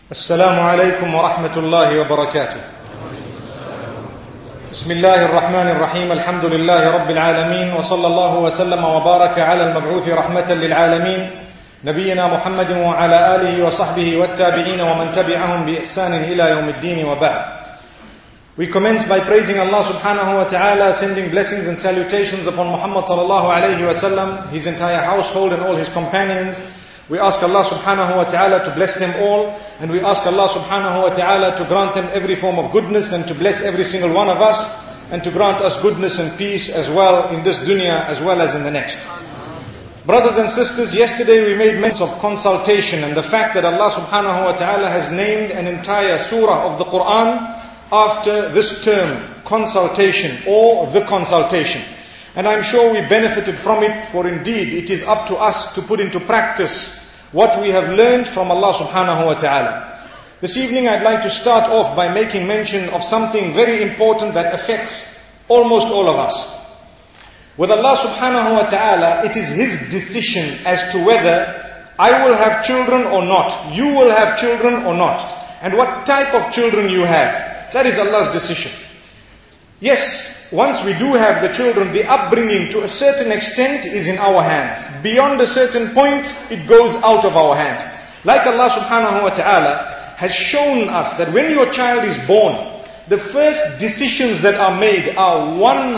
السلام عليكم ورحمة الله وبركاته. بسم الله الرحمن الرحيم. الحمد لله رب العالمين، وصلى الله وسلم وبارك على المبعوث رحمة للعالمين نبينا محمد وعلى آله وصحبه والتابعين ومن تبعهم بإحسان إلى يوم الدين وبعد. We commence by praising Allah subhanahu wa ta'ala, sending blessings and salutations upon Muhammad sallallahu alayhi wa sallam, his entire household and all his companions. We ask Allah subhanahu wa ta'ala to bless them all, and we ask Allah subhanahu wa ta'ala to grant them every form of goodness and to bless every single one of us, and to grant us goodness and peace as well in this dunya as well as in the next. Brothers and sisters, yesterday we made mention of consultation and the fact that Allah subhanahu wa ta'ala has named an entire surah of the Quran after this term, consultation or the consultation. And I'm sure we benefited from it, for indeed it is up to us to put into practice what we have learned from Allah subhanahu wa ta'ala. This evening I'd like to start off by making mention of something very important that affects almost all of us. With Allah subhanahu wa ta'ala, it is His decision as to whether I will have children or not, you will have children or not, and what type of children you have. That is Allah's decision. Yes, once we do have the children, the upbringing to a certain extent is in our hands. Beyond a certain point, it goes out of our hands. Like Allah subhanahu wa ta'ala has shown us that when your child is born, the first decisions that are made are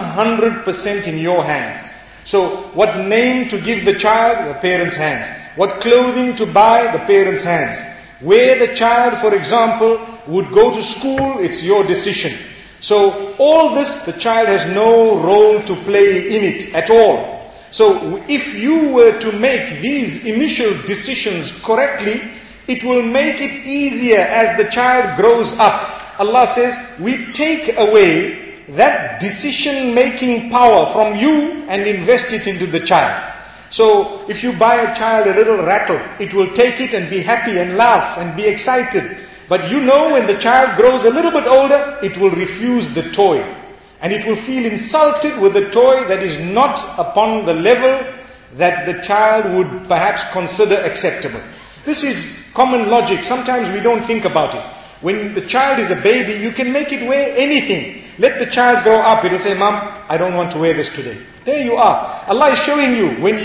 100% in your hands. So, what name to give the child? The parents' hands. What clothing to buy? The parents' hands. Where the child, for example, would go to school, it's your decision. So all this, the child has no role to play in it at all. So if you were to make these initial decisions correctly, it will make it easier as the child grows up. Allah says, we take away that decision-making power from you and invest it into the child. So if you buy a child a little rattle, it will take it and be happy and laugh and be excited. But you know when the child grows a little bit older, it will refuse the toy. And it will feel insulted with a toy that is not upon the level that the child would perhaps consider acceptable. This is common logic. Sometimes we don't think about it. When the child is a baby, you can make it wear anything. Let the child grow up. It will say, Mom, I don't want to wear this today. There you are. Allah is showing you, when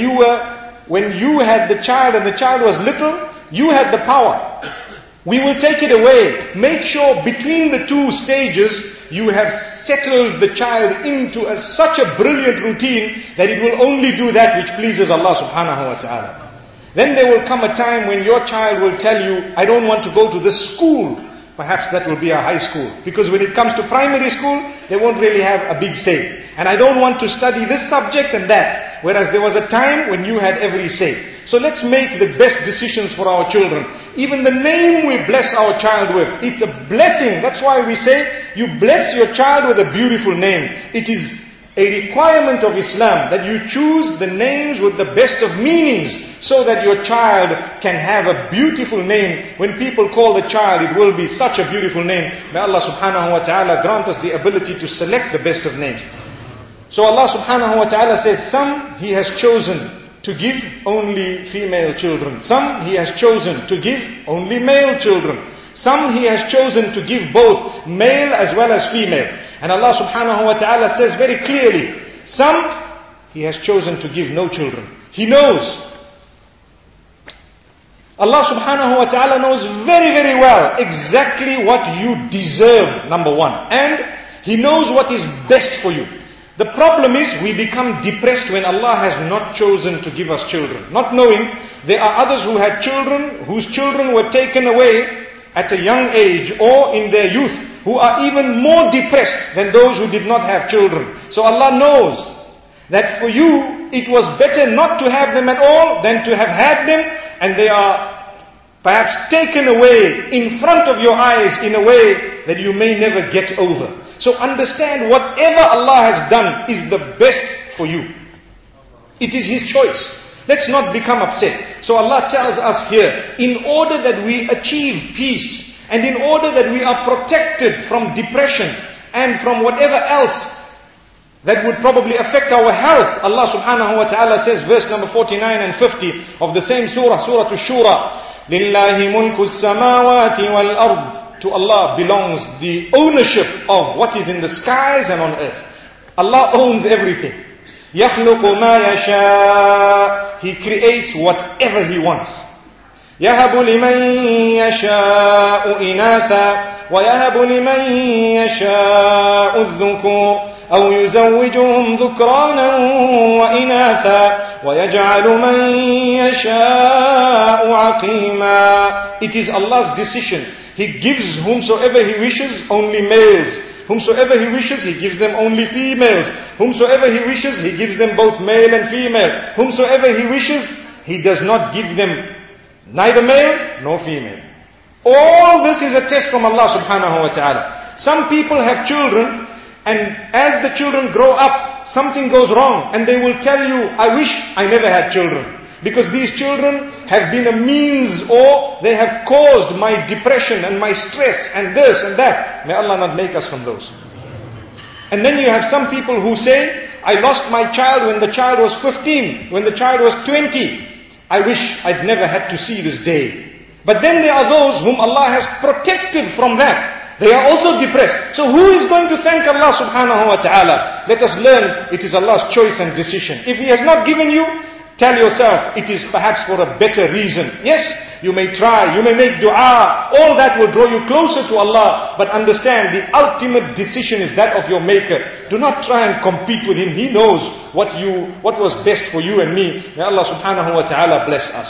you had the child and the child was little, you had the power. We will take it away. Make sure between the two stages, you have settled the child into such a brilliant routine that it will only do that which pleases Allah subhanahu wa ta'ala. Then there will come a time when your child will tell you, I don't want to go to this school. Perhaps that will be a high school. Because when it comes to primary school, they won't really have a big say. And I don't want to study this subject and that. Whereas there was a time when you had every say. So let's make the best decisions for our children. Even the name we bless our child with, it's a blessing. That's why we say, you bless your child with a beautiful name. It is a requirement of Islam that you choose the names with the best of meanings so that your child can have a beautiful name. When people call the child, it will be such a beautiful name. May Allah subhanahu wa ta'ala grant us the ability to select the best of names. So Allah subhanahu wa ta'ala says, some He has chosen to give only female children. Some He has chosen to give only male children. Some He has chosen to give both male as well as female. And Allah subhanahu wa ta'ala says very clearly, some He has chosen to give no children. He knows. Allah subhanahu wa ta'ala knows very, very well exactly what you deserve, number one. And He knows what is best for you. The problem is we become depressed when Allah has not chosen to give us children. Not knowing there are others who had children, whose children were taken away at a young age or in their youth, who are even more depressed than those who did not have children. So Allah knows that for you it was better not to have them at all than to have had them, and they are perhaps taken away in front of your eyes in a way that you may never get over. So understand, whatever Allah has done is the best for you. It is His choice. Let's not become upset. So Allah tells us here, in order that we achieve peace, and in order that we are protected from depression, and from whatever else that would probably affect our health, Allah subhanahu wa ta'ala says, verse number 49 and 50 of the same surah, Surah Ash-Shura, لِلَّهِ مُلْكُ السَّمَاوَاتِ وَالْأَرْضِ. To Allah belongs the ownership of what is in the skies and on earth. Allah owns everything. يَخْلُقُ مَا يَشَاءُ. He creates whatever He wants. يَهَبُ لِمَنْ يَشَاءُ إِنَاثًا وَيَهَبُ لِمَنْ يَشَاءُ الذُّكُورَ أَوْ يُزَوِّجُهُمْ ذُكْرَانًا وَإِنَاثًا وَيَجْعَلُ مَنْ يَشَاءُ عَقِيمًا. It is Allah's decision. He gives whomsoever He wishes only males. Whomsoever He wishes, He gives them only females. Whomsoever He wishes, He gives them both male and female. Whomsoever He wishes, He does not give them neither male nor female. All this is a test from Allah subhanahu wa ta'ala. Some people have children, and as the children grow up, something goes wrong, and they will tell you, I wish I never had children. Because these children have been a means, or they have caused my depression and my stress and this and that. May Allah not make us from those. And then you have some people who say, I lost my child when the child was 15, when the child was 20. I wish I'd never had to see this day. But then there are those whom Allah has protected from that. They are also depressed. So who is going to thank Allah subhanahu wa ta'ala? Let us learn it is Allah's choice and decision. If He has not given you, tell yourself it is perhaps for a better reason. Yes, you may try, you may make dua. All that will draw you closer to Allah. But understand the ultimate decision is that of your Maker. Do not try and compete with Him. He knows what was best for you and me. May Allah subhanahu wa ta'ala bless us.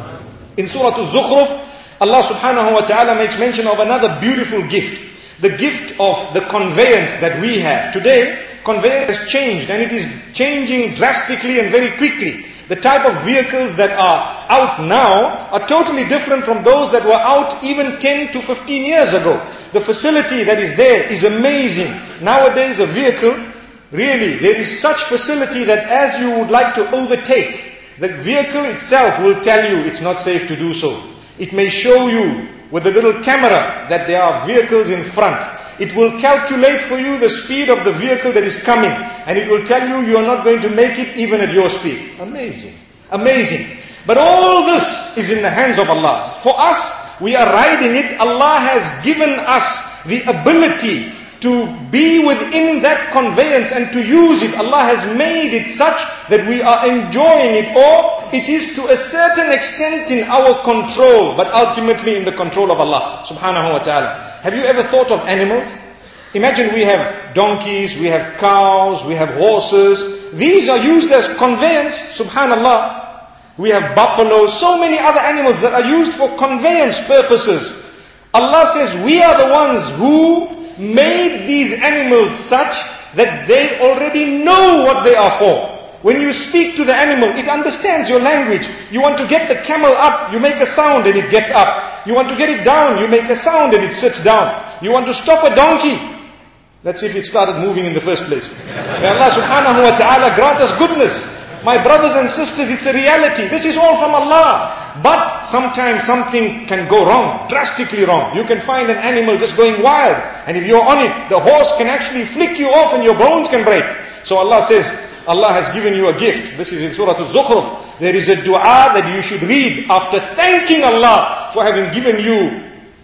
In Surah Al-Zukhruf, Allah subhanahu wa ta'ala makes mention of another beautiful gift. The gift of the conveyance that we have. Today, conveyance has changed, and it is changing drastically and very quickly. The type of vehicles that are out now are totally different from those that were out even 10 to 15 years ago. The facility that is there is amazing. Nowadays a vehicle, really, there is such facility that as you would like to overtake, the vehicle itself will tell you it's not safe to do so. It may show you with a little camera that there are vehicles in front. It will calculate for you the speed of the vehicle that is coming. And it will tell you you are not going to make it even at your speed. Amazing. Amazing. But all this is in the hands of Allah. For us, we are riding it. Allah has given us the ability to be within that conveyance and to use it. Allah has made it such that we are enjoying it, or it is to a certain extent in our control, but ultimately in the control of Allah subhanahu wa ta'ala. Have you ever thought of animals? Imagine we have donkeys, we have cows, we have horses. These are used as conveyance, subhanallah. We have buffaloes, so many other animals that are used for conveyance purposes. Allah says we are the ones who made these animals such that they already know what they are for. When you speak to the animal, it understands your language. You want to get the camel up, you make a sound and it gets up. You want to get it down, you make a sound and it sits down. You want to stop a donkey. Let's see if it started moving in the first place. May Allah subhanahu wa ta'ala grant us goodness. My brothers and sisters, it's a reality. This is all from Allah. But sometimes something can go wrong, drastically wrong. You can find an animal just going wild. And if you're on it, the horse can actually flick you off and your bones can break. So Allah says, Allah has given you a gift. This is in Surah Al-Zukhruf. There is a dua that you should read after thanking Allah for having given you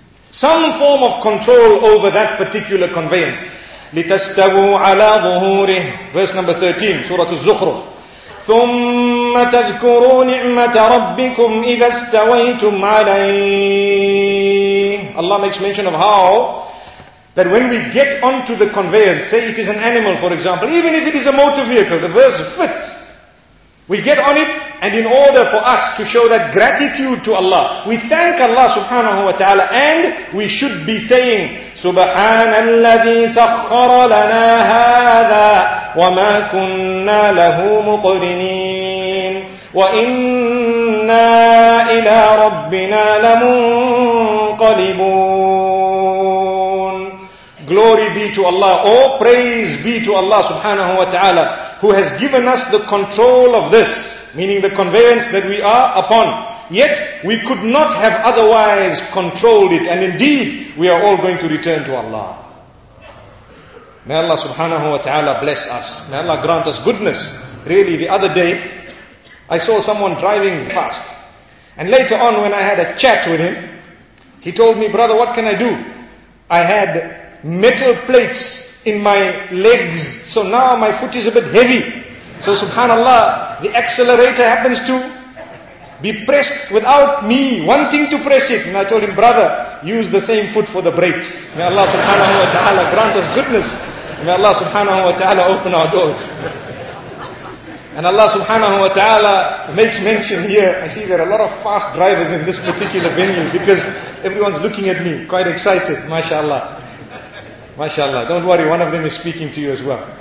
some form of control over that particular conveyance. لِتَسْتَوُوا عَلَى ظُهُورِهِ. Verse number 13, Surah Al-Zukhruf. ثُمَّ تَذْكُرُوا نِعْمَةَ رَبِّكُمْ إِذَا اسْتَوَيْتُمْ عَلَيْهِ. Allah makes mention of how that when we get onto the conveyance, say it is an animal for example, even if it is a motor vehicle, the verse fits. We get on it, and in order for us to show that gratitude to Allah, we thank Allah subhanahu wa ta'ala, and we should be saying, سُبْحَانَ الَّذِي سَخَّرَ لَنَا هَذَا وَمَا كُنَّا لَهُ مُقْرِنِينَ وَإِنَّا إِلَىٰ رَبِّنَا لَمُنْقَلِبُونَ. Glory be to Allah, or praise be to Allah subhanahu wa ta'ala, who has given us the control of this, meaning the conveyance that we are upon. Yet, we could not have otherwise controlled it, and indeed, we are all going to return to Allah. May Allah subhanahu wa ta'ala bless us. May Allah grant us goodness. Really, the other day, I saw someone driving fast. And later on when I had a chat with him, he told me, brother, what can I do? I had metal plates in my legs, so now my foot is a bit heavy. So subhanallah, the accelerator happens to be pressed without me wanting to press it. And I told him, brother, use the same foot for the brakes. May Allah subhanahu wa ta'ala grant us goodness. May Allah subhanahu wa ta'ala open our doors. And Allah subhanahu wa ta'ala makes mention here, I see there are a lot of fast drivers in this particular venue because everyone's looking at me, quite excited, mashallah. Mashallah, don't worry, one of them is speaking to you as well.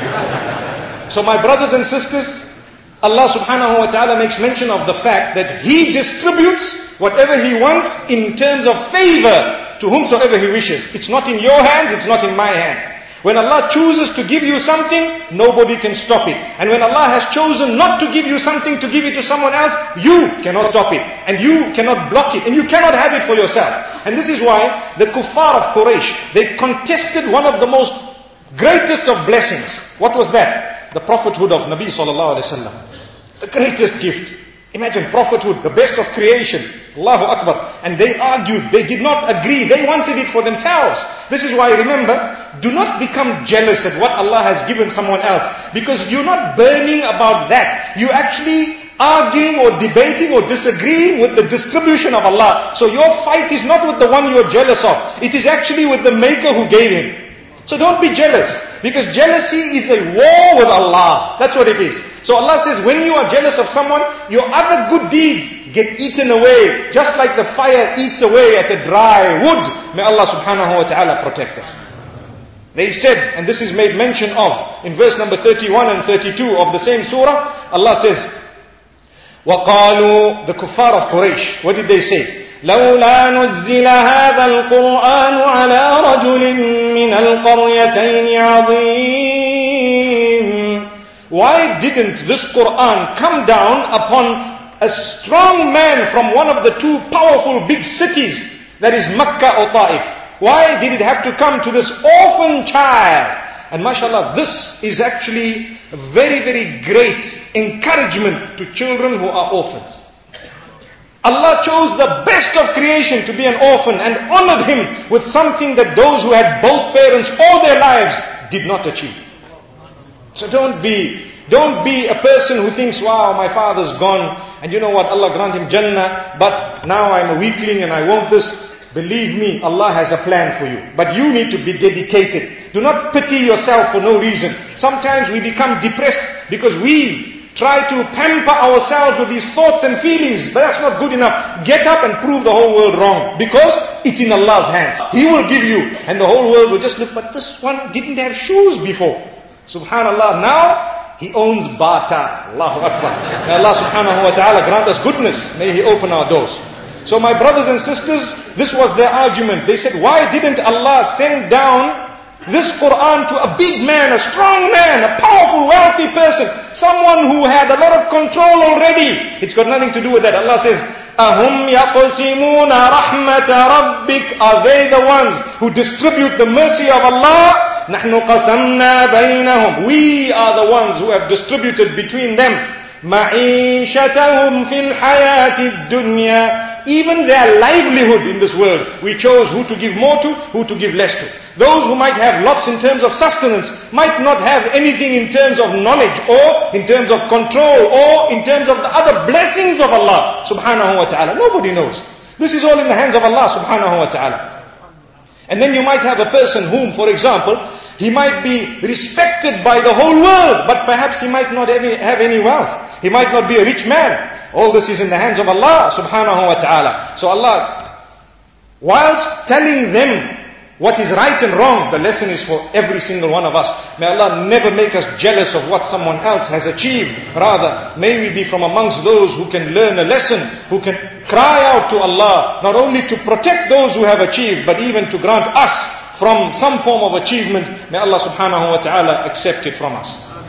So my brothers and sisters, Allah subhanahu wa ta'ala makes mention of the fact that He distributes whatever He wants in terms of favor to whomsoever He wishes. It's not in your hands, it's not in my hands. When Allah chooses to give you something, nobody can stop it. And when Allah has chosen not to give you something, to give it to someone else, you cannot stop it. And you cannot block it. And you cannot have it for yourself. And this is why the kuffar of Quraysh, they contested one of the most greatest of blessings. What was that? The prophethood of Nabi sallallahu alaihi wasallam. The greatest gift. Imagine prophethood, the best of creation. Allahu Akbar. And they argued, they did not agree, they wanted it for themselves. This is why, remember, do not become jealous at what Allah has given someone else. Because you're not burning about that. You're actually arguing or debating or disagreeing with the distribution of Allah. So your fight is not with the one you're jealous of. It is actually with the maker who gave him. So don't be jealous. Because jealousy is a war with Allah. That's what it is. So Allah says, when you are jealous of someone, your other good deeds get eaten away. Just like the fire eats away at a dry wood. May Allah subhanahu wa ta'ala protect us. They said, and this is made mention of in verse number 31 and 32 of the same surah, Allah says, وَقَالُوا, the kuffar of Quraysh, what did they say? لولا نزل هذا القرآن على رجل من القريتين عظيم. Why didn't this Quran come down upon a strong man from one of the two powerful big cities, that is Makkah or Ta'if? Why did it have to come to this orphan child? And mashallah, this is actually a very, very great encouragement to children who are orphans. Allah chose the best of creation to be an orphan and honored him with something that those who had both parents all their lives did not achieve. So don't be a person who thinks, wow, my father's gone, and you know what, Allah grant him Jannah, but now I'm a weakling and I want this. Believe me, Allah has a plan for you. But you need to be dedicated. Do not pity yourself for no reason. Sometimes we become depressed because we try to pamper ourselves with these thoughts and feelings, but that's not good enough. Get up and prove the whole world wrong, because it's in Allah's hands. He will give you, and the whole world will just look, but this one didn't have shoes before. Subhanallah, now he owns Bata. Allahu Akbar. May Allah subhanahu wa ta'ala grant us goodness. May He open our doors. So my brothers and sisters, this was their argument. They said, why didn't Allah send down this Quran to a big man, a strong man, a powerful, wealthy person, someone who had a lot of control already? It's got nothing to do with that. Allah says, أَهُمْ يَقْسِمُونَ رَحْمَةَ رَبِّكَ. Are they the ones who distribute the mercy of Allah? نَحْنُ قَسَمْنَا بَيْنَهُمْ. We are the ones who have distributed between them مَعِيشَتَهُمْ فِي الْحَيَاةِ الدُّنْيَا. Even their livelihood in this world, we chose who to give more to, who to give less to. Those who might have lots in terms of sustenance might not have anything in terms of knowledge or in terms of control or in terms of the other blessings of Allah subhanahu wa ta'ala. Nobody knows. This is all in the hands of Allah subhanahu wa ta'ala. And then you might have a person whom, for example, he might be respected by the whole world, but perhaps he might not have any wealth. He might not be a rich man. All this is in the hands of Allah subhanahu wa ta'ala. So Allah, whilst telling them what is right and wrong, the lesson is for every single one of us. May Allah never make us jealous of what someone else has achieved. Rather, may we be from amongst those who can learn a lesson, who can cry out to Allah, not only to protect those who have achieved, but even to grant us from some form of achievement. May Allah subhanahu wa ta'ala accept it from us.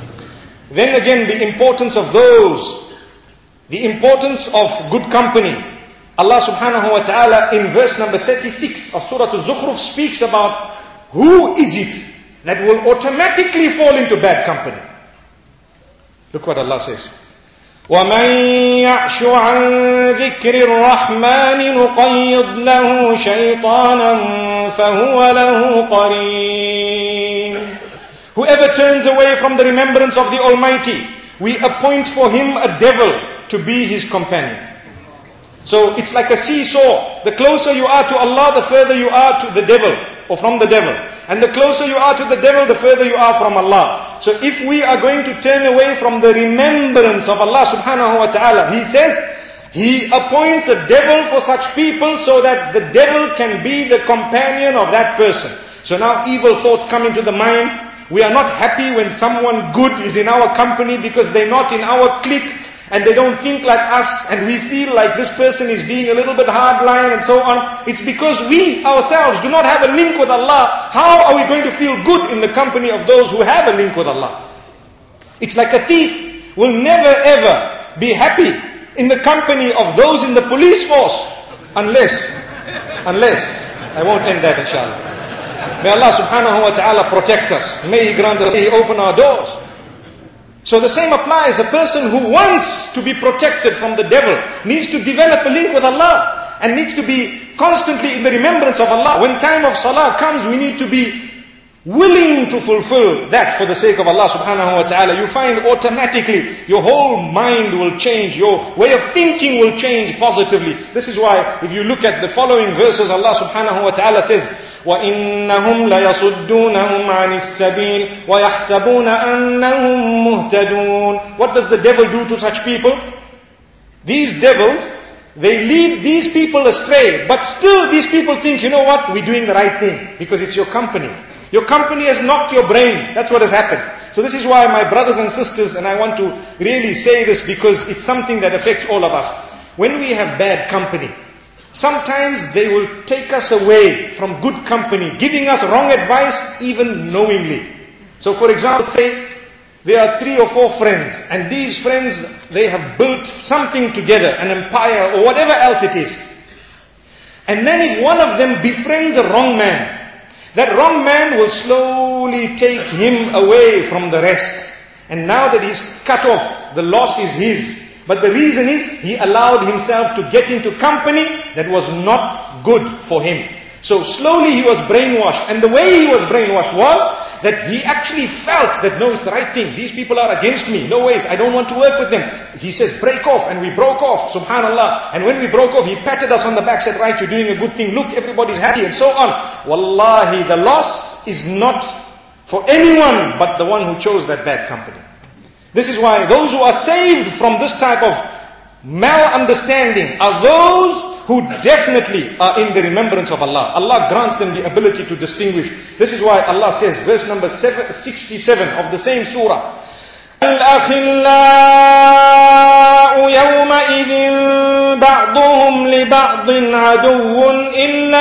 Then again, the importance of those, the importance of good company. Allah subhanahu wa ta'ala in verse number 36 of Surah Al-Zukhruf speaks about who is it that will automatically fall into bad company. Look what Allah says. وَمَنْ يَعْشُ عَنْ ذِكْرِ الرَّحْمَنِ نُقَيِّضْ لَهُ شَيْطَانًا فَهُوَ لَهُ قَرِينٌ. Whoever turns away from the remembrance of the Almighty, we appoint for him a devil to be his companion. So it's like a seesaw. The closer you are to Allah, the further you are to the devil, or from the devil. And the closer you are to the devil, the further you are from Allah. So if we are going to turn away from the remembrance of Allah subhanahu wa ta'ala, He says, He appoints a devil for such people so that the devil can be the companion of that person. So now evil thoughts come into the mind. We are not happy when someone good is in our company because they're not in our clique and they don't think like us and we feel like this person is being a little bit hardline and so on. It's because we ourselves do not have a link with Allah. How are we going to feel good in the company of those who have a link with Allah? It's like a thief will never ever be happy in the company of those in the police force unless, I won't end that inshallah. May Allah subhanahu wa ta'ala protect us. May He grant us, may He open our doors. So the same applies. A person who wants to be protected from the devil needs to develop a link with Allah and needs to be constantly in the remembrance of Allah. When time of salah comes, we need to be willing to fulfill that for the sake of Allah subhanahu wa ta'ala. You find automatically your whole mind will change, your way of thinking will change positively. This is why if you look at the following verses, Allah subhanahu wa ta'ala says, وَإِنَّهُمْ لَيَصُدُّونَهُمْ عَنِ السَّبِيلِ وَيَحْسَبُونَ أَنَّهُمْ مُهْتَدُونَ. What does the devil do to such people? These devils, they lead these people astray, but still these people think, you know what, we're doing the right thing because it's your company. Your company has knocked your brain. That's what has happened. So this is why my brothers and sisters, and I want to really say this because it's something that affects all of us. When we have bad company, sometimes they will take us away from good company, giving us wrong advice even knowingly. So for example, say there are 3 or 4 friends, and these friends, they have built something together, an empire or whatever else it is. And then if one of them befriends a wrong man, that wrong man will slowly take him away from the rest. And now that he's cut off, the loss is his. But the reason is, he allowed himself to get into company that was not good for him. So slowly he was brainwashed. And the way he was brainwashed was that he actually felt that no, it's the right thing. These people are against me. No ways, I don't want to work with them. He says, break off. And we broke off, subhanallah. And when we broke off, he patted us on the back, said, right, you're doing a good thing. Look, everybody's happy and so on. Wallahi, the loss is not for anyone but the one who chose that bad company. This is why those who are saved from this type of malunderstanding are those who definitely are in the remembrance of Allah. Allah grants them the ability to distinguish. This is why Allah says, verse number 67 of the same surah, الْأَخِلَّاءُ يَوْمَئِذٍ بَعْضُهُمْ لِبَعْضٍ عَدُوٌّ إِلَّا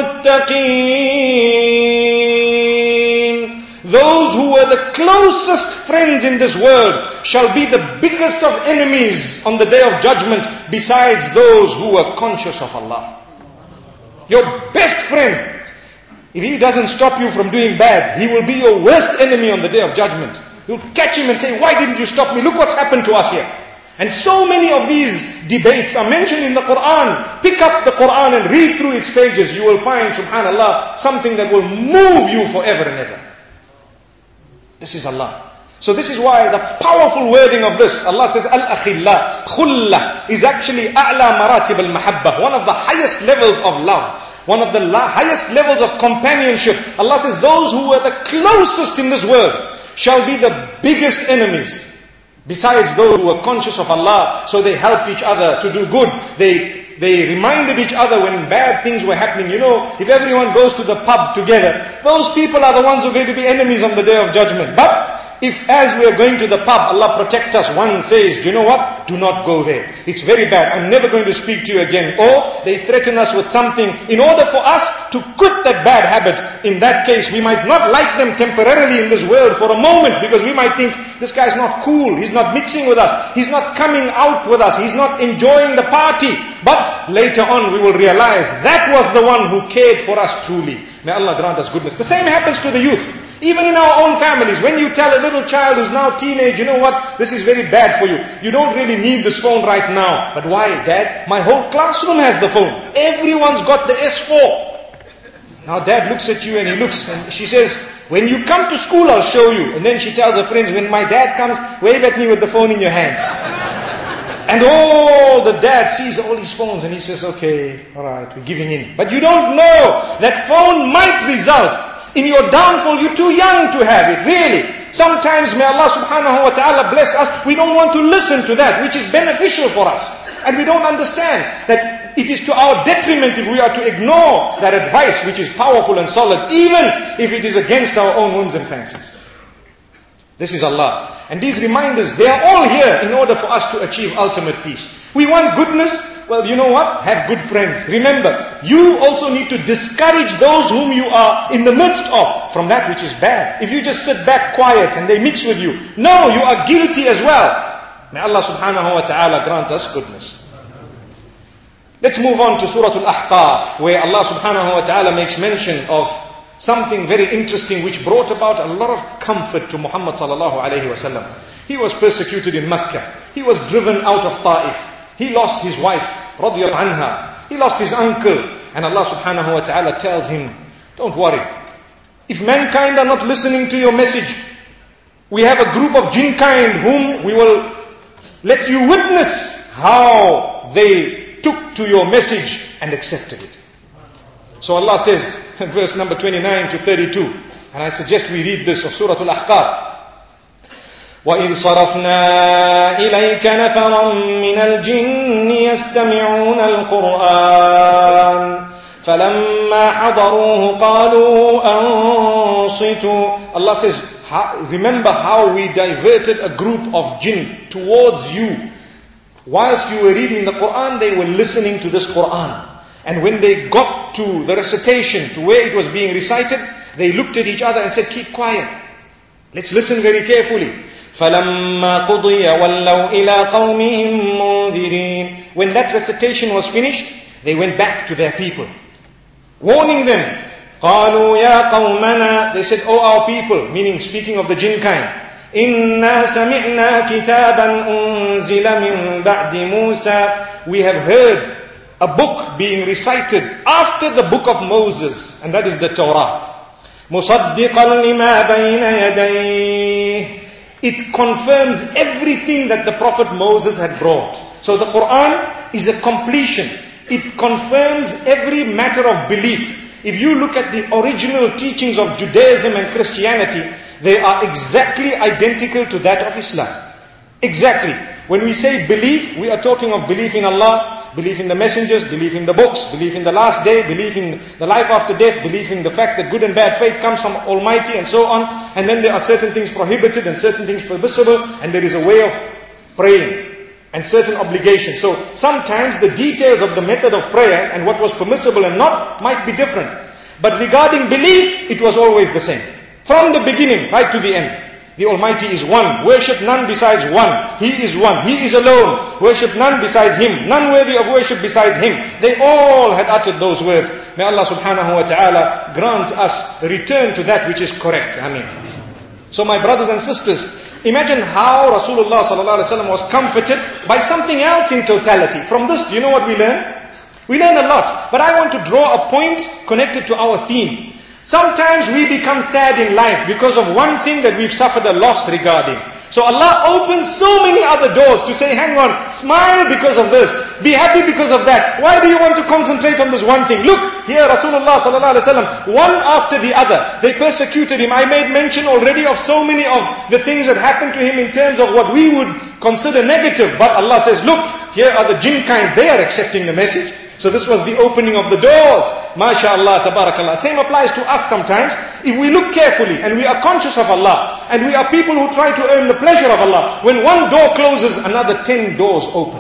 الْمُتَّقِينَ. Those who were the closest friends in this world shall be the biggest of enemies on the day of judgment besides those who were conscious of Allah. Your best friend, if he doesn't stop you from doing bad, he will be your worst enemy on the day of judgment. You'll catch him and say, why didn't you stop me? Look what's happened to us here. And so many of these debates are mentioned in the Quran. Pick up the Quran and read through its pages. You will find, subhanallah, something that will move you forever and ever. This is Allah. So this is why the powerful wording of this, Allah says, Al-Akhilla, Khulla, is actually A'la Maratib al-Mahabba, one of the highest levels of love, one of the highest levels of companionship. Allah says, those who were the closest in this world shall be the biggest enemies, besides those who were conscious of Allah, so they helped each other to do good. They reminded each other when bad things were happening. You know, if everyone goes to the pub together, those people are the ones who are going to be enemies on the day of judgment. But if as we are going to the pub, Allah protect us, one says, you know what? Do not go there. It's very bad. I'm never going to speak to you again. Or they threaten us with something. In order for us to quit that bad habit, in that case, we might not like them temporarily in this world for a moment, because we might think, this guy's not cool. He's not mixing with us. He's not coming out with us. He's not enjoying the party. But later on we will realize that was the one who cared for us truly. May Allah grant us goodness. The same happens to the youth. Even in our own families, when you tell a little child who's now teenage, you know what, this is very bad for you. You don't really need this phone right now. But why, Dad? My whole classroom has the phone. Everyone's got the S4. Now Dad looks at you and he looks and she says, when you come to school, I'll show you. And then she tells her friends, when my dad comes, wave at me with the phone in your hand. And the dad sees all his phones and he says, okay, alright, we're giving in. But you don't know that phone might result in your downfall. You're too young to have it, really. Sometimes, may Allah subhanahu wa ta'ala bless us, we don't want to listen to that which is beneficial for us. And we don't understand that it is to our detriment if we are to ignore that advice which is powerful and solid, even if it is against our own whims and fancies. This is Allah. And these reminders, they are all here in order for us to achieve ultimate peace. We want goodness. Well, you know what? Have good friends. Remember, you also need to discourage those whom you are in the midst of from that which is bad. If you just sit back quiet and they mix with you, no, you are guilty as well. May Allah subhanahu wa ta'ala grant us goodness. Let's move on to Surah Al-Ahqaf, where Allah subhanahu wa ta'ala makes mention of something very interesting which brought about a lot of comfort to Muhammad sallallahu alayhi wa sallam. He was persecuted in Mecca. He was driven out of Ta'if. He lost his wife, radiyallahu anha. He lost his uncle. And Allah subhanahu wa ta'ala tells him, don't worry. If mankind are not listening to your message, we have a group of jinn kind whom we will let you witness how they took to your message and accepted it. So Allah says, verse number 29 to 32, and I suggest we read this of Surah Al-Ahqaf. وَإِذْ صَرَفْنَا إِلَيْكَ نَفَرًا مِنَ الْجِنِّ يَسْتَمِعُونَ الْقُرْآنَ فَلَمَّا حَضَرُوهُ قَالُوا أَنصِتُوا. Allah says, remember how we diverted a group of jinn towards you. Whilst you were reading the Quran, they were listening to this Quran. And when they got to the recitation, to where it was being recited, they looked at each other and said, keep quiet. Let's listen very carefully. فَلَمَّا قُضِيَ وَلَّوْا إِلَىٰ قَوْمِهِمْ مُنذِرِينَ. When that recitation was finished, they went back to their people, warning them. قَالُوا يَا قَوْمَنَا. They said, oh our people, meaning speaking of the jinn kind. إِنَّا سَمِعْنَا كِتَابًا أُنزِلَ مِن بَعْدِ مُوسَى. We have heard a book being recited after the book of Moses, and that is the Torah. مُصَدِّقًا لِمَا بَيْنَ يَدَيْهِ. It confirms everything that the Prophet Moses had brought. So the Quran is a completion. It confirms every matter of belief. If you look at the original teachings of Judaism and Christianity, they are exactly identical to that of Islam. Exactly. When we say belief, we are talking of belief in Allah, belief in the messengers, belief in the books, belief in the last day, belief in the life after death, belief in the fact that good and bad faith comes from Almighty and so on. And then there are certain things prohibited and certain things permissible, and there is a way of praying and certain obligations. So sometimes the details of the method of prayer and what was permissible and not might be different. But regarding belief, it was always the same. From the beginning right to the end. The Almighty is one. Worship none besides one. He is one. He is alone. Worship none besides Him. None worthy of worship besides Him. They all had uttered those words. May Allah subhanahu wa ta'ala grant us a return to that which is correct. Ameen. So my brothers and sisters, imagine how Rasulullah sallallahu alaihi wasallam was comforted by something else in totality. From this, do you know what we learn? We learn a lot. But I want to draw a point connected to our theme. Sometimes we become sad in life because of one thing that we've suffered a loss regarding. So Allah opens so many other doors to say, hang on, smile because of this, be happy because of that. Why do you want to concentrate on this one thing? Look, here Rasulullah sallallahu alaihi wasallam, one after the other, they persecuted him. I made mention already of so many of the things that happened to him in terms of what we would consider negative. But Allah says, look, here are the jinn kind, they are accepting the message. So this was the opening of the doors. MashaAllah, tabarakallah. Same applies to us sometimes. If we look carefully and we are conscious of Allah, and we are people who try to earn the pleasure of Allah, when one door closes, another 10 doors open.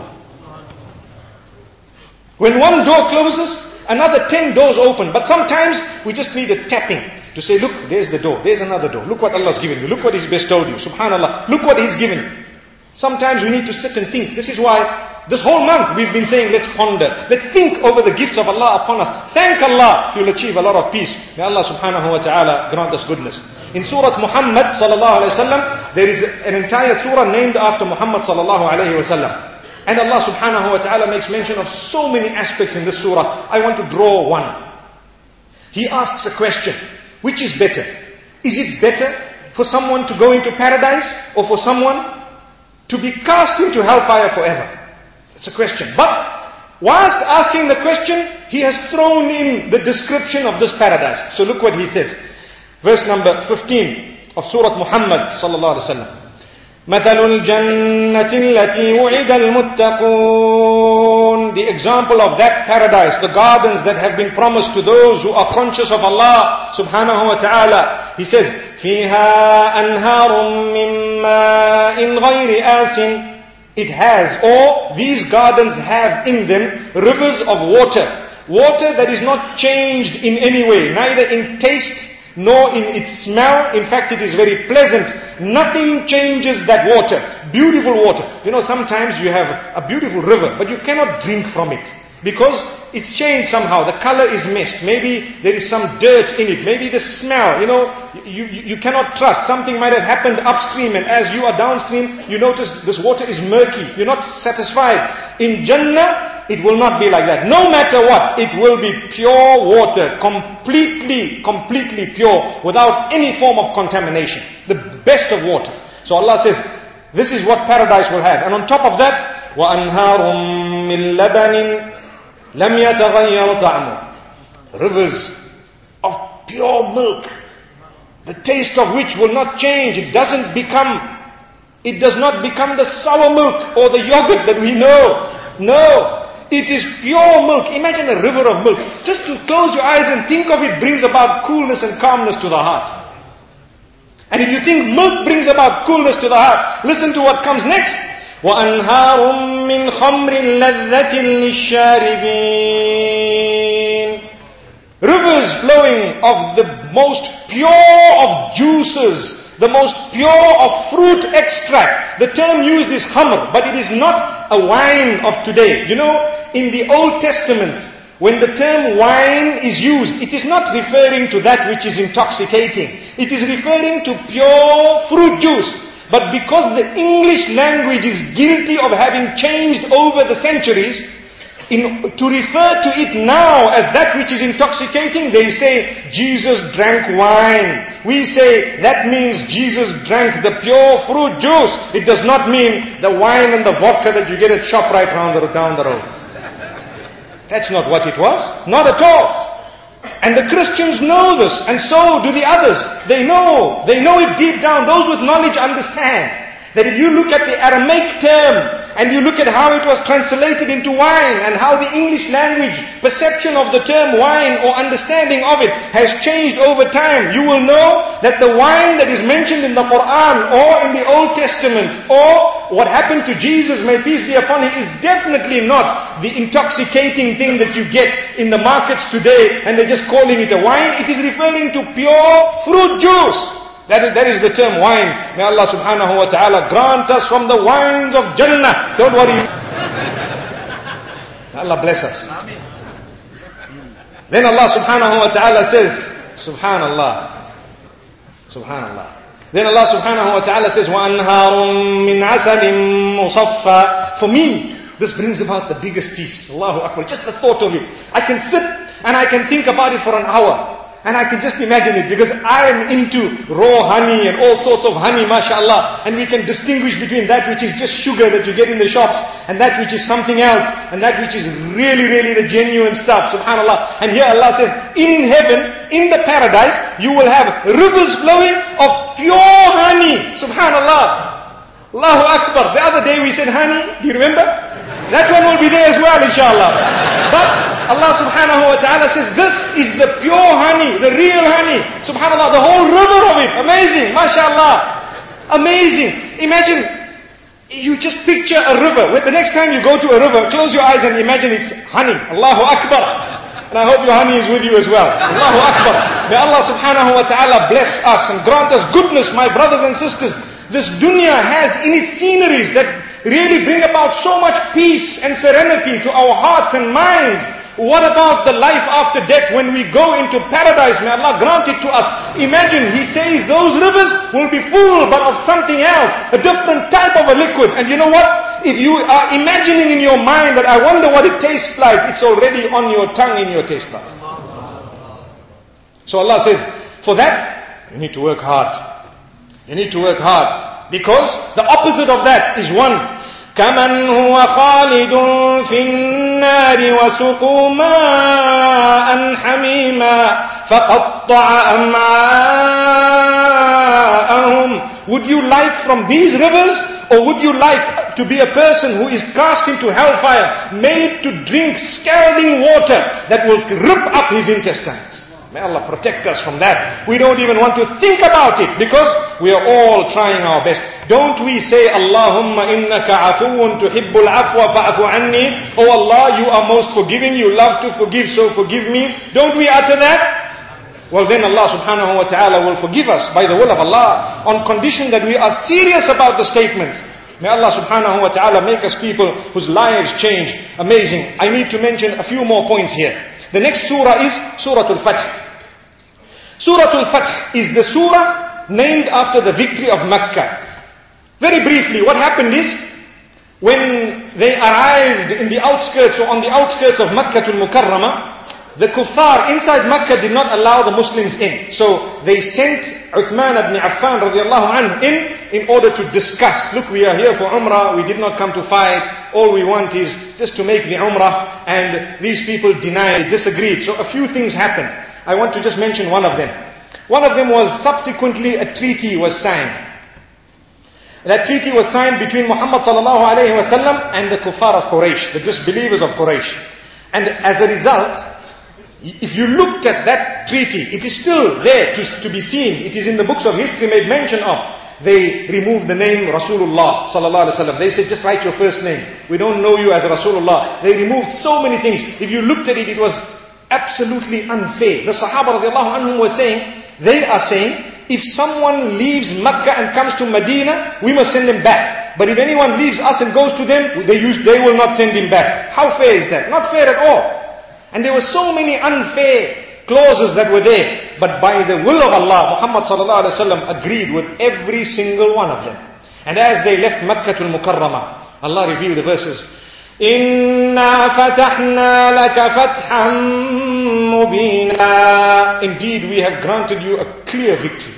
When one door closes, another 10 doors open. But sometimes we just need a tapping to say, look, there's the door, there's another door. Look what Allah's given you. Look what He's bestowed you. Subhanallah. Look what He's given you. Sometimes we need to sit and think. This is why this whole month we've been saying, let's ponder. Let's think over the gifts of Allah upon us. Thank Allah, you'll achieve a lot of peace. May Allah subhanahu wa ta'ala grant us goodness. In Surah Muhammad sallallahu alayhi wasallam, there is an entire surah named after Muhammad sallallahu alayhi wasallam. And Allah subhanahu wa ta'ala makes mention of so many aspects in this surah. I want to draw one. He asks a question, which is better? Is it better for someone to go into paradise or for someone to be cast into hellfire forever? It's a question. But whilst asking the question, he has thrown in the description of this paradise. So look what he says. Verse number 15 of Surah Muhammad sallallahu alaihi wasallam. مثل الجنة التي وعد المتقون. The example of that paradise, the gardens that have been promised to those who are conscious of Allah subhanahu wa ta'ala. He says, فيها أنهار من ماء غير آسٍ. It has, or these gardens have in them rivers of water. Water that is not changed in any way, neither in taste nor in its smell. In fact, it is very pleasant. Nothing changes that water. Beautiful water. You know, sometimes you have a beautiful river, but you cannot drink from it because it's changed somehow. The color is messed. Maybe there is some dirt in it. Maybe the smell, you know, you cannot trust. Something might have happened upstream, and as you are downstream, you notice this water is murky. You're not satisfied. In Jannah, it will not be like that. No matter what, it will be pure water, completely pure, without any form of contamination. The best of water. So Allah says, this is what paradise will have. And on top of that, وَأَنْهَارٌ مِّن لَبَنٍ لَمْ يَتَغَيَّرْ طَعْمُهُ. Rivers of pure milk, the taste of which will not change. It does not become the sour milk or the yogurt that we know. No. It is pure milk. Imagine a river of milk. Just to close your eyes and think of it brings about coolness and calmness to the heart. And if you think milk brings about coolness to the heart, listen to what comes next. وَأَنْهَارٌ مِّنْ خَمْرٍ لَذَّةٍ لِلشَّارِبِينَ. Rivers flowing of the most pure of juices, the most pure of fruit extract. The term used is khamr, but it is not a wine of today. You know, in the Old Testament, when the term wine is used, it is not referring to that which is intoxicating. It is referring to pure fruit juice. But because the English language is guilty of having changed over the centuries, to refer to it now as that which is intoxicating, they say Jesus drank wine. We say that means Jesus drank the pure fruit juice. It does not mean the wine and the vodka that you get at ShopRite down the road. That's not what it was. Not at all. And the Christians know this, and so do the others. They know it deep down. Those with knowledge understand that if you look at the Aramaic term, and you look at how it was translated into wine, and how the English language perception of the term wine or understanding of it has changed over time, you will know that the wine that is mentioned in the Quran or in the Old Testament or what happened to Jesus, may peace be upon him, is definitely not the intoxicating thing that you get in the markets today and they're just calling it a wine. It is referring to pure fruit juice. That is the term wine. May Allah subhanahu wa ta'ala grant us from the wines of Jannah. Don't worry. Allah bless us. Then Allah subhanahu wa ta'ala says, Subhanallah. Then Allah subhanahu wa ta'ala says, وَأَنْهَارٌ مِّنْ عَسَلٍ مُصَفَّى. For me, this brings about the biggest peace. Allahu Akbar. Just the thought of it. I can sit and I can think about it for an hour. And I can just imagine it because I am into raw honey and all sorts of honey, mashallah. And we can distinguish between that which is just sugar that you get in the shops and that which is something else and that which is really, really the genuine stuff, subhanallah. And here Allah says, in heaven, in the paradise, you will have rivers flowing of pure honey, subhanallah. Allahu Akbar. The other day we said honey, do you remember? That one will be there as well, inshallah. But Allah subhanahu wa ta'ala says, this is the pure honey, the real honey. Subhanallah, the whole river of it. Amazing, mashallah. Amazing. Imagine, you just picture a river. The next time you go to a river, close your eyes and imagine it's honey. Allahu Akbar. And I hope your honey is with you as well. Allahu Akbar. May Allah subhanahu wa ta'ala bless us and grant us goodness, my brothers and sisters. This dunya has in its sceneries that really bring about so much peace and serenity to our hearts and minds. What about the life after death when we go into paradise? May Allah grant it to us. Imagine, he says those rivers will be full but of something else, a different type of a liquid. And you know what? If you are imagining in your mind that I wonder what it tastes like, it's already on your tongue in your taste buds. So Allah says, for that, you need to work hard. You need to work hard. Because the opposite of that is one. كَمَنْ هُوَ خَالِدٌ فِي النَّارِ وَسُقُوا مَاءً حَمِيمًا فَقَطَّعَ أَمْعَاءَهُمْ. Would you like from these rivers, or would you like to be a person who is cast into hellfire, made to drink scalding water that will rip up his intestines? May Allah protect us from that. We don't even want to think about it because we are all trying our best. Don't we say, Allahumma innaka afuun tuhibbul afwa fa'afu anni. Oh Allah, you are most forgiving, you love to forgive, so forgive me. Don't we utter that? Well then Allah subhanahu wa ta'ala will forgive us by the will of Allah, on condition that we are serious about the statement. May Allah subhanahu wa ta'ala make us people whose lives change. Amazing. I need to mention a few more points here. The next surah is Surah Al-Fath. Surah Al-Fath is the surah named after the victory of Mecca. Very briefly, what happened is, when they arrived in the outskirts or on the outskirts of Makkah al-Mukarramah, the kuffar inside Mecca did not allow the Muslims in. So they sent Uthman ibn Affan radiallahu anhu in order to discuss. Look, we are here for Umrah, we did not come to fight. All we want is just to make the Umrah. And these people denied, disagreed. So a few things happened. I want to just mention one of them. One of them was subsequently a treaty was signed. That treaty was signed between Muhammad sallallahu alayhi wa sallam and the kuffar of Quraysh, the disbelievers of Quraysh. And as a result, if you looked at that treaty, it is still there to be seen. It is in the books of history made mention of. They removed the name Rasulullah sallallahu alayhi wa sallam. They said, just write your first name. We don't know you as Rasulullah. They removed so many things. If you looked at it, it was absolutely unfair. The Sahaba radiallahu anhum were saying, they are saying, if someone leaves Mecca and comes to Medina, we must send him back. But if anyone leaves us and goes to them, they will not send him back. How fair is that? Not fair at all. And there were so many unfair clauses that were there. But by the will of Allah, Muhammad sallallahu alaihi wasallam agreed with every single one of them. And as they left Makkah al-Mukarramah, Allah revealed the verses. إِنَّا فَتَحْنَا لَكَ فَتْحًا مُبِينًا. Indeed, we have granted you a clear victory.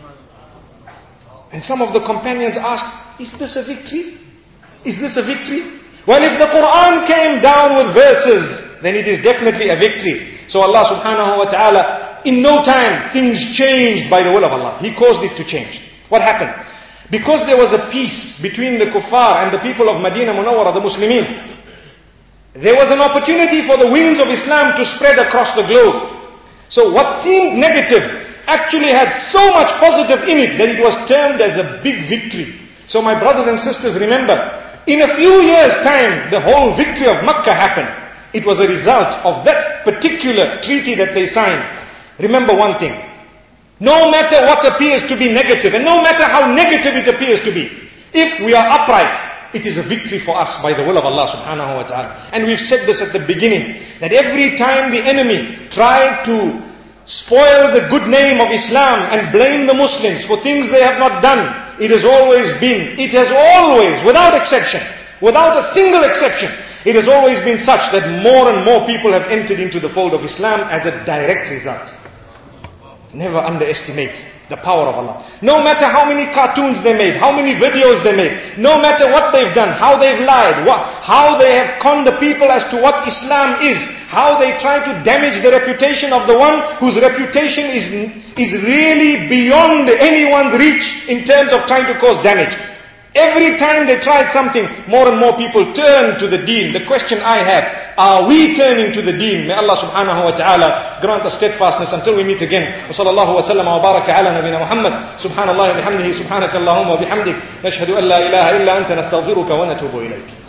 And some of the companions asked, is this a victory? Is this a victory? Well, if the Quran came down with verses, then it is definitely a victory. So Allah subhanahu wa ta'ala, in no time, things changed by the will of Allah. He caused it to change. What happened? Because there was a peace between the kuffar and the people of Medina Munawwara, the Muslimin, there was an opportunity for the winds of Islam to spread across the globe. So what seemed negative actually had so much positive in it that it was termed as a big victory. So my brothers and sisters, remember, in a few years' time, the whole victory of Makkah happened. It was a result of that particular treaty that they signed. Remember one thing. No matter what appears to be negative, and no matter how negative it appears to be, if we are upright, it is a victory for us by the will of Allah subhanahu wa ta'ala. And we've said this at the beginning, that every time the enemy tried to spoil the good name of Islam and blame the Muslims for things they have not done, it has always, without exception, without a single exception, it has always been such that more and more people have entered into the fold of Islam as a direct result. Never underestimate the power of Allah. No matter how many cartoons they made, how many videos they made, no matter what they've done, how they've lied, how they have conned the people as to what Islam is, how they try to damage the reputation of the one whose reputation is really beyond anyone's reach in terms of trying to cause damage. Every time they tried something, more and more people turn to the deen. The question I have, are we turning to the deen? May Allah subhanahu wa ta'ala grant us steadfastness until we meet again. Wa sallallahu wa sallam wa baraka ala nabina Muhammad. Subhanallah bihamdihi, subhanaka Allahumma wa bihamdik. Nashhadu an la ilaha illa anta nastaghfiruka wa natubu ilayk.